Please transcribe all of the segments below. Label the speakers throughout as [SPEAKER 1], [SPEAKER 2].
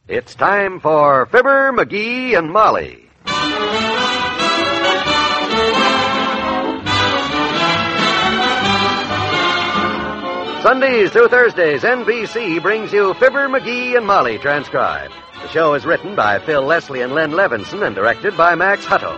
[SPEAKER 1] It's time for Fibber, McGee, and Molly. Sundays through Thursdays, NBC brings you Fibber, McGee, and Molly transcribed. The show is written by Phil Leslie and Len Levinson and directed by Max Hutto.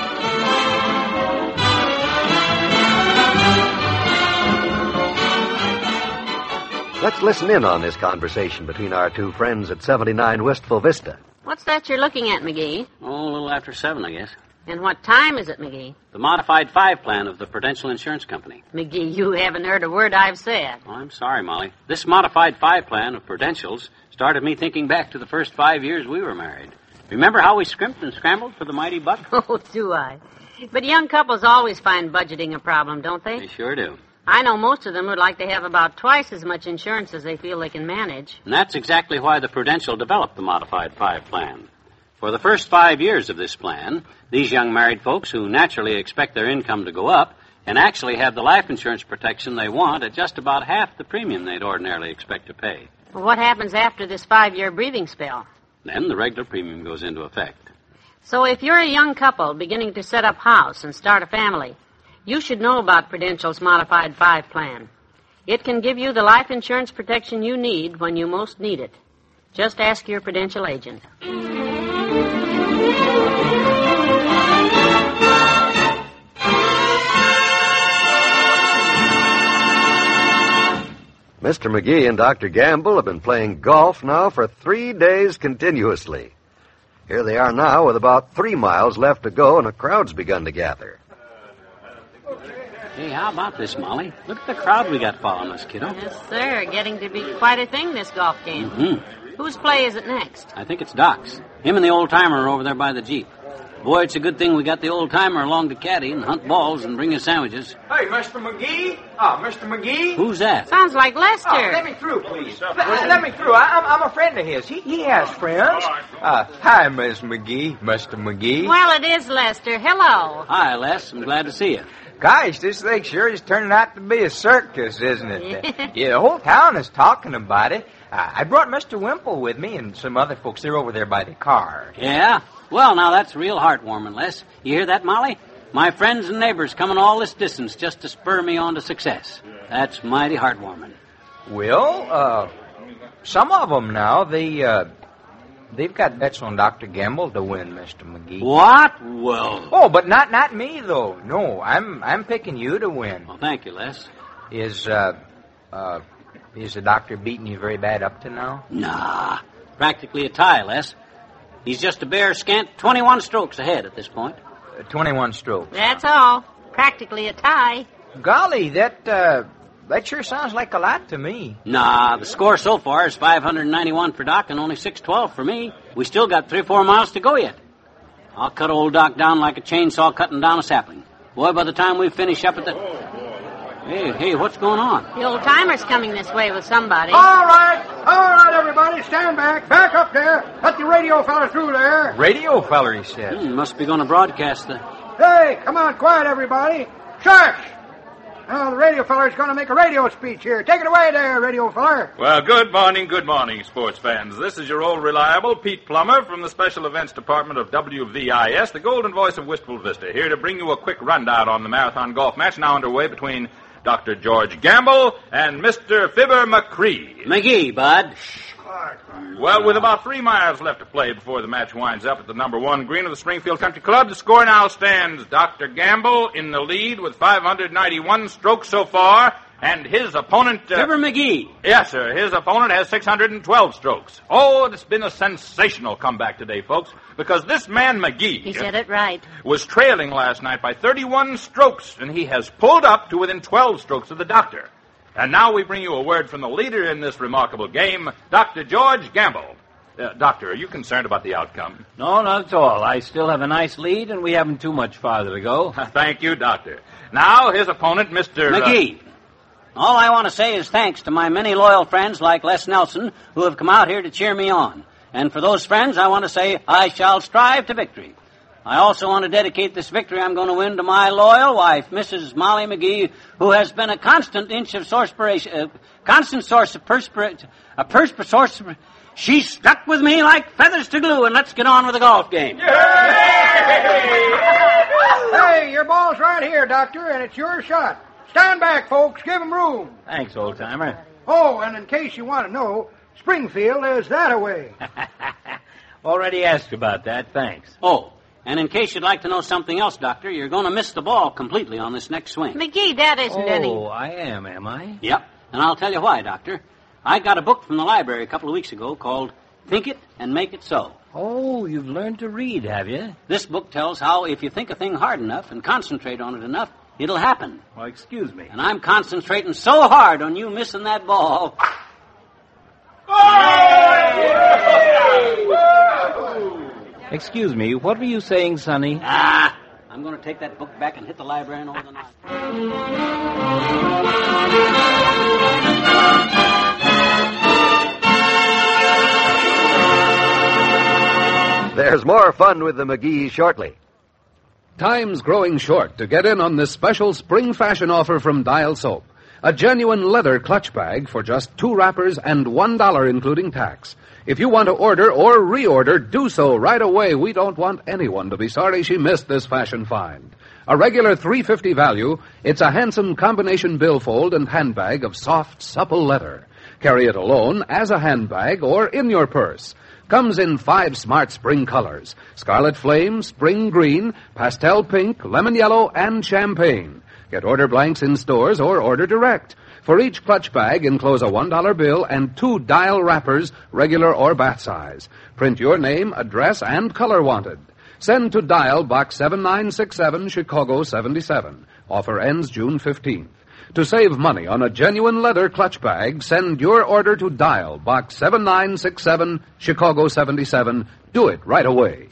[SPEAKER 1] Let's listen in on this conversation between our two friends at 79 Wistful Vista.
[SPEAKER 2] What's that you're looking at, McGee?
[SPEAKER 3] Oh, a little after 7, I guess.
[SPEAKER 2] And what time is it, McGee?
[SPEAKER 3] The modified 5 plan of the Prudential Insurance Company.
[SPEAKER 2] McGee, you haven't heard a word I've said.
[SPEAKER 3] Oh, I'm sorry, Molly. This modified 5 plan of Prudential's started me thinking back to the first 5 years we were married. Remember how we scrimped and scrambled for the mighty buck?
[SPEAKER 2] Oh, do I? But young couples always find budgeting a problem, don't they?
[SPEAKER 3] They sure do.
[SPEAKER 2] I know most of them would like to have about twice as much insurance as they feel they can manage.
[SPEAKER 3] And that's exactly why the Prudential developed the modified 5 plan. For the first 5 years of this plan, these young married folks who naturally expect their income to go up can actually have the life insurance protection they want at just about half the premium they'd ordinarily expect to pay.
[SPEAKER 2] Well, what happens after this 5-year breathing spell?
[SPEAKER 3] Then the regular premium goes into effect.
[SPEAKER 2] So if you're a young couple beginning to set up house and start a family, you should know about Prudential's modified 5 plan. It can give you the life insurance protection you need when you most need it. Just ask your Prudential agent.
[SPEAKER 1] Mr. McGee and Dr. Gamble have been playing golf now for 3 days continuously. Here they are now with about 3 miles left to go, and a crowd's begun to gather.
[SPEAKER 3] Hey, how about this, Molly? Look at the crowd we got following us, kiddo.
[SPEAKER 2] Yes, sir. Getting to be quite a thing, this golf game.
[SPEAKER 3] Mm-hmm.
[SPEAKER 2] Whose play is it next?
[SPEAKER 3] I think it's Doc's. Him and the old-timer are over there by the Jeep. Boy, it's a good thing we got the old-timer along to caddy and hunt balls and bring us sandwiches.
[SPEAKER 4] Hey, Mr. McGee? Mr. McGee?
[SPEAKER 3] Who's that?
[SPEAKER 2] Sounds like Lester.
[SPEAKER 4] Let me through, please. Let me through. I'm a friend of his. He has friends. Hi, Miss McGee. Mr. McGee.
[SPEAKER 2] Well, it is Lester. Hello.
[SPEAKER 3] Hi, Les. I'm glad to see you.
[SPEAKER 4] Gosh, this thing sure is turning out to be a circus, isn't it? Yeah, the whole town is talking about it. I brought Mr. Wimple with me and some other folks. They're over there by the car.
[SPEAKER 3] Yeah? Well, now that's real heartwarming, Les. You hear that, Molly? My friends and neighbors coming all this distance just to spur me on to success. That's mighty heartwarming.
[SPEAKER 4] Well, some of them now, they've got bets on Dr. Gamble to win, Mr. McGee.
[SPEAKER 3] What? Well...
[SPEAKER 4] Oh, but not me, though. No, I'm picking you to win.
[SPEAKER 3] Well, thank you, Les.
[SPEAKER 4] Is the doctor beating you very bad up to now?
[SPEAKER 3] Nah. Practically a tie, Les. He's just a bare scant 21 strokes ahead at this point.
[SPEAKER 4] 21 strokes.
[SPEAKER 2] That's all. Practically a tie.
[SPEAKER 4] Golly, that sure sounds like a lot to me.
[SPEAKER 3] Nah, the score so far is 591 for Doc and only 612 for me. We still got 3 or 4 miles to go yet. I'll cut old Doc down like a chainsaw cutting down a sapling. Boy, by the time we finish up at the... Hey, what's going on?
[SPEAKER 2] The old-timer's coming this way with somebody.
[SPEAKER 5] All right, everybody, stand back. Back up there. Let the radio fella through there.
[SPEAKER 4] Radio feller, he said.
[SPEAKER 3] Must be going to broadcast the...
[SPEAKER 5] Hey, come on, quiet, everybody. Shush! Now, the radio feller's going to make a radio speech here. Take it away there, radio feller.
[SPEAKER 6] Well, good morning, sports fans. This is your old reliable Pete Plummer from the Special Events Department of WVIS, the golden voice of Wistful Vista, here to bring you a quick rundown on the marathon golf match now underway between Dr. George Gamble and Mr. Fibber McCree.
[SPEAKER 3] McGee, bud.
[SPEAKER 6] Well, with about 3 miles left to play before the match winds up at the number 1 green of the Springfield Country Club, the score now stands Dr. Gamble in the lead with 591 strokes so far, and his opponent...
[SPEAKER 3] Fibber McGee.
[SPEAKER 6] Yes, sir. His opponent has 612 strokes. Oh, it's been a sensational comeback today, folks, because this man, McGee...
[SPEAKER 2] He said it right.
[SPEAKER 6] ...was trailing last night by 31 strokes, and he has pulled up to within 12 strokes of the doctor. And now we bring you a word from the leader in this remarkable game, Dr. George Gamble. Doctor, are you concerned about the outcome?
[SPEAKER 7] No, not at all. I still have a nice lead, and we haven't too much farther to go.
[SPEAKER 6] Thank you, Doctor. Now, his opponent, Mr.
[SPEAKER 3] McGee. All I want to say is thanks to my many loyal friends like Les Nelson who have come out here to cheer me on. And for those friends, I want to say I shall strive to victory. I also want to dedicate this victory I'm going to win to my loyal wife, Mrs. Molly McGee, who has been a constant source of perspiration, She's stuck with me like feathers to glue, and let's get on with the golf game.
[SPEAKER 5] Hey, your ball's right here, Doctor, and it's your shot. Stand back, folks. Give him room.
[SPEAKER 7] Thanks, old-timer.
[SPEAKER 5] Oh, and in case you want to know, Springfield is that-a-way.
[SPEAKER 7] Already asked about that, thanks.
[SPEAKER 3] Oh, and in case you'd like to know something else, Doctor, you're going to miss the ball completely on this next swing.
[SPEAKER 2] McGee, that isn't any...
[SPEAKER 7] Oh, I am I?
[SPEAKER 3] Yep, and I'll tell you why, Doctor. I got a book from the library a couple of weeks ago called Think It and Make It So.
[SPEAKER 7] Oh, you've learned to read, have you?
[SPEAKER 3] This book tells how if you think a thing hard enough and concentrate on it enough, it'll happen.
[SPEAKER 7] Well, excuse me.
[SPEAKER 3] And I'm concentrating so hard on you missing that ball.
[SPEAKER 7] Excuse me, what were you saying, Sonny?
[SPEAKER 3] I'm going to take that book back and hit the librarian over the nose.
[SPEAKER 1] There's more fun with the McGees shortly.
[SPEAKER 8] Time's growing short to get in on this special spring fashion offer from Dial Soap. A genuine leather clutch bag for just 2 wrappers and $1 including tax. If you want to order or reorder, do so right away. We don't want anyone to be sorry she missed this fashion find. A regular $3.50 value, it's a handsome combination billfold and handbag of soft, supple leather. Carry it alone, as a handbag, or in your purse. Comes in 5 smart spring colors: scarlet flame, spring green, pastel pink, lemon yellow, and champagne. Get order blanks in stores or order direct. For each clutch bag, enclose a $1 bill and 2 Dial wrappers, regular or bath size. Print your name, address, and color wanted. Send to Dial, Box 7967, Chicago 77. Offer ends June 15th. To save money on a genuine leather clutch bag, send your order to Dial, Box 7967, Chicago 77. Do it right away.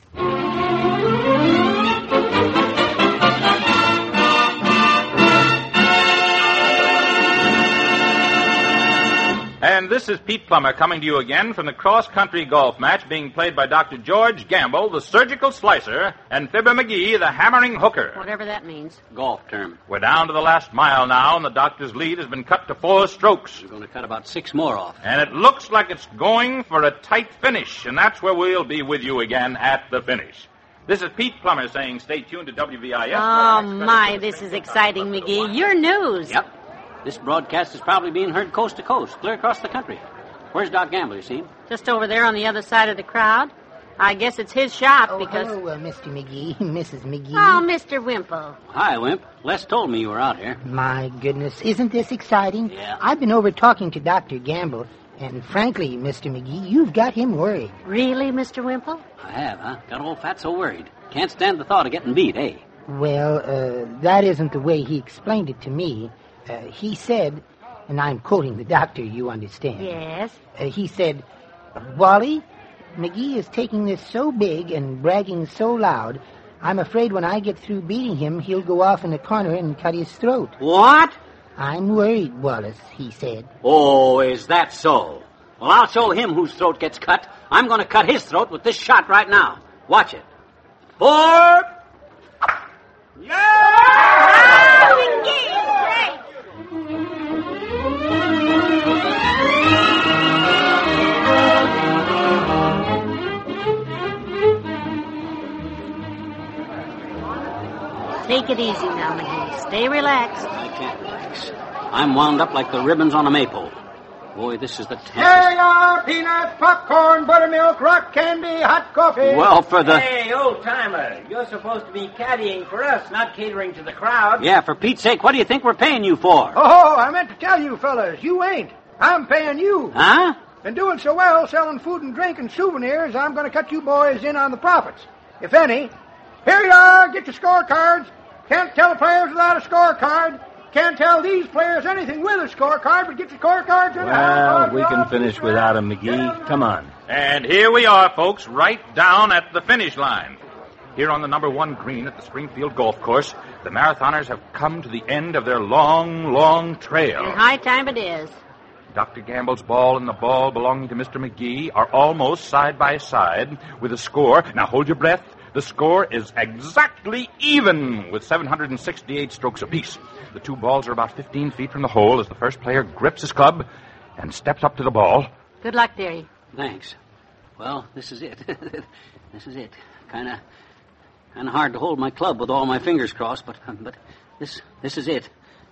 [SPEAKER 6] And this is Pete Plummer coming to you again from the cross-country golf match being played by Dr. George Gamble, the surgical slicer, and Fibber McGee, the hammering hooker.
[SPEAKER 2] Whatever that means.
[SPEAKER 3] Golf term.
[SPEAKER 6] We're down to the last mile now, and the doctor's lead has been cut to 4 strokes.
[SPEAKER 3] We're going to cut about 6 more off.
[SPEAKER 6] And it looks like it's going for a tight finish, and that's where we'll be with you again at the finish. This is Pete Plummer saying stay tuned to WVIS.
[SPEAKER 2] Oh, my, this is exciting, McGee. Your news.
[SPEAKER 3] Yep. This broadcast is probably being heard coast to coast, clear across the country. Where's Doc Gamble, you see?
[SPEAKER 2] Just over there on the other side of the crowd. I guess it's his shop because...
[SPEAKER 9] Hello, Mr. McGee, Mrs. McGee.
[SPEAKER 2] Oh, Mr. Wimple.
[SPEAKER 3] Hi, Wimp. Les told me you were out here.
[SPEAKER 9] My goodness, isn't this exciting?
[SPEAKER 3] Yeah.
[SPEAKER 9] I've been over talking to Dr. Gamble, and frankly, Mr. McGee, you've got him worried.
[SPEAKER 2] Really, Mr. Wimple?
[SPEAKER 3] I have, huh? Got old Fatso worried. Can't stand the thought of getting beat, eh?
[SPEAKER 9] Well, that isn't the way he explained it to me. He said, and I'm quoting the doctor, you understand.
[SPEAKER 2] Yes.
[SPEAKER 9] He said, Wally, McGee is taking this so big and bragging so loud, I'm afraid when I get through beating him, he'll go off in the corner and cut his throat.
[SPEAKER 3] What?
[SPEAKER 9] I'm worried, Wallace, he said.
[SPEAKER 3] Oh, is that so? Well, I'll show him whose throat gets cut. I'm going to cut his throat with this shot right now. Watch it. 4.
[SPEAKER 2] Yeah! McGee, great! Take it easy now, McGee. Stay relaxed.
[SPEAKER 3] I can't relax. I'm wound up like the ribbons on a maypole. Boy, this is the
[SPEAKER 5] Here
[SPEAKER 3] tensest...
[SPEAKER 5] you are, peanuts, popcorn, buttermilk, rock candy, hot coffee.
[SPEAKER 3] Well, for the...
[SPEAKER 7] Hey, old-timer, you're supposed to be caddying for us, not catering to the crowd.
[SPEAKER 3] Yeah, for Pete's sake, what do you think we're paying you for?
[SPEAKER 5] Oh, I meant to tell you, fellas, you ain't. I'm paying you.
[SPEAKER 3] Huh?
[SPEAKER 5] Been doing so well selling food and drink and souvenirs, I'm going to cut you boys in on the profits, if any. Here you are, get your scorecards. Can't tell the players without a scorecard. Can't tell these players anything with a scorecard, but get your scorecards in.
[SPEAKER 7] Well, we can finish without him, McGee. Come on.
[SPEAKER 6] And here we are, folks, right down at the finish line. Here on the number 1 green at the Springfield Golf Course, the marathoners have come to the end of their long, long trail.
[SPEAKER 2] And high time it is.
[SPEAKER 6] Dr. Gamble's ball and the ball belonging to Mr. McGee are almost side by side with a score. Now, hold your breath. The score is exactly even with 768 strokes apiece. The 2 balls are about 15 feet from the hole as the first player grips his club and steps up to the ball.
[SPEAKER 2] Good luck, dearie.
[SPEAKER 3] Thanks. Well, this is it. This is it. Kind of hard to hold my club with all my fingers crossed, but this is it.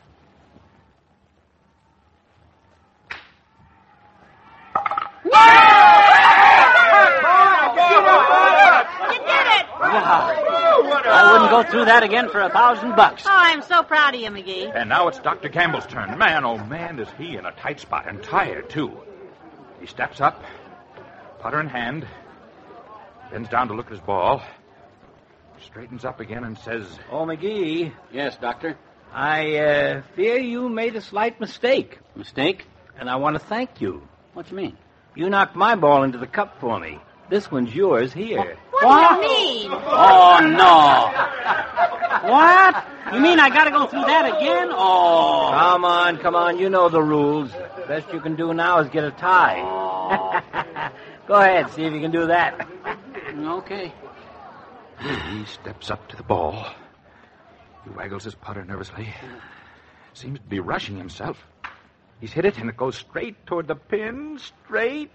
[SPEAKER 3] I wouldn't go through that again for $1,000.
[SPEAKER 2] Oh, I'm so proud of you, McGee.
[SPEAKER 6] And now it's Dr. Gamble's turn. Man, oh man, is he in a tight spot, and tired, too. He steps up, putter in hand, bends down to look at his ball, straightens up again and says...
[SPEAKER 7] Oh, McGee.
[SPEAKER 3] Yes, Doctor?
[SPEAKER 7] I fear you made a slight mistake.
[SPEAKER 3] Mistake?
[SPEAKER 7] And I want to thank you.
[SPEAKER 3] What do you mean?
[SPEAKER 7] You knocked my ball into the cup for me. This one's yours here.
[SPEAKER 2] What do you mean?
[SPEAKER 3] Oh, no. What? You mean I gotta go through that again? Oh.
[SPEAKER 7] Come on. You know the rules. Best you can do now is get a tie.
[SPEAKER 3] Oh.
[SPEAKER 7] Go ahead, see if you can do that.
[SPEAKER 3] Okay.
[SPEAKER 6] He steps up to the ball. He waggles his putter nervously. Seems to be rushing himself. He's hit it, and it goes straight toward the pin. Straight,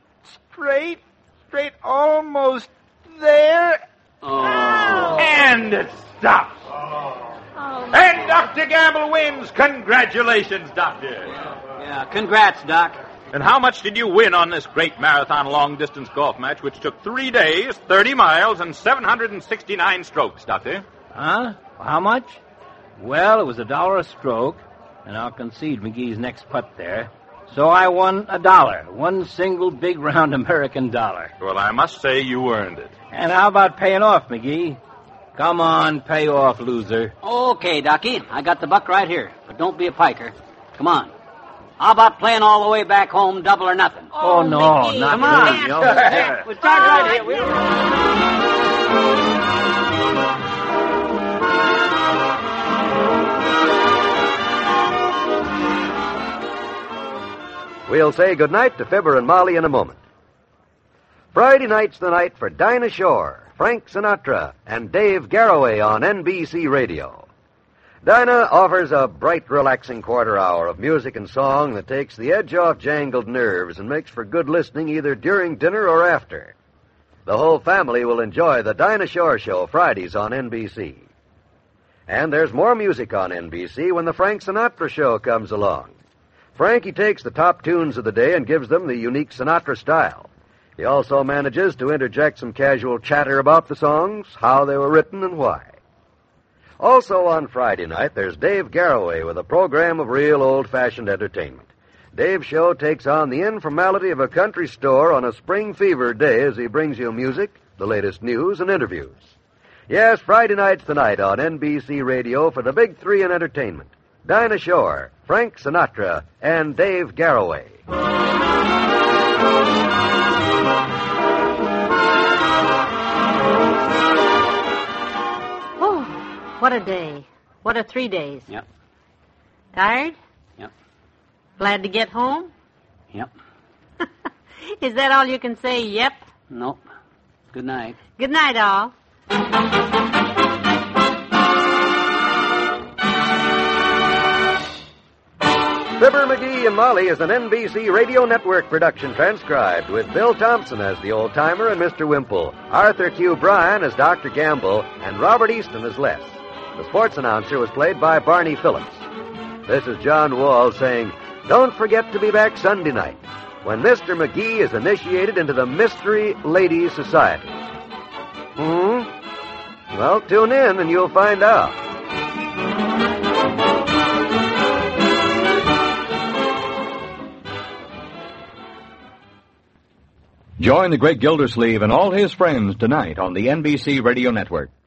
[SPEAKER 6] almost there.
[SPEAKER 3] Oh.
[SPEAKER 6] And it stops. And Dr. Gamble wins. Congratulations, Doctor.
[SPEAKER 3] Yeah, congrats, Doc.
[SPEAKER 6] And how much did you win on this great marathon long-distance golf match, which took 3 days, 30 miles, and 769 strokes, Doctor?
[SPEAKER 7] Huh? How much? Well, it was $1 a stroke, and I'll concede McGee's next putt there. So I won $1. One single big round American dollar.
[SPEAKER 6] Well, I must say you earned it.
[SPEAKER 7] And how about paying off, McGee? Come on, pay off, loser.
[SPEAKER 3] Okay, Docky. I got the buck right here. But don't be a piker. Come on. How about playing all the way back home, double or nothing?
[SPEAKER 7] Oh, no,
[SPEAKER 2] McGee,
[SPEAKER 7] not
[SPEAKER 3] Come on.
[SPEAKER 7] me.
[SPEAKER 3] We'll start right here.
[SPEAKER 1] We'll say goodnight to Fibber and Molly in a moment. Friday night's the night for Dinah Shore, Frank Sinatra, and Dave Garroway on NBC Radio. Dinah offers a bright, relaxing quarter hour of music and song that takes the edge off jangled nerves and makes for good listening either during dinner or after. The whole family will enjoy the Dinah Shore Show Fridays on NBC. And there's more music on NBC when the Frank Sinatra Show comes along. Frankie takes the top tunes of the day and gives them the unique Sinatra style. He also manages to interject some casual chatter about the songs, how they were written, and why. Also on Friday night, there's Dave Garroway with a program of real old-fashioned entertainment. Dave's show takes on the informality of a country store on a spring fever day as he brings you music, the latest news, and interviews. Yes, Friday night's the night on NBC Radio for the big three in entertainment. Dinah Shore, Frank Sinatra, and Dave Garroway.
[SPEAKER 2] Oh, what a day. What a 3 days.
[SPEAKER 3] Yep.
[SPEAKER 2] Tired?
[SPEAKER 3] Yep.
[SPEAKER 2] Glad to get home?
[SPEAKER 3] Yep.
[SPEAKER 2] Is that all you can say, yep?
[SPEAKER 3] Nope. Good night.
[SPEAKER 2] Good night, all.
[SPEAKER 1] Fibber, McGee, and Molly is an NBC Radio Network production transcribed with Bill Thompson as the old-timer and Mr. Wimple, Arthur Q. Bryan as Dr. Gamble, and Robert Easton as Les. The sports announcer was played by Barney Phillips. This is John Wall saying, don't forget to be back Sunday night when Mr. McGee is initiated into the Mystery Ladies Society. Well, tune in and you'll find out.
[SPEAKER 10] Join the great Gildersleeve and all his friends tonight on the NBC Radio Network.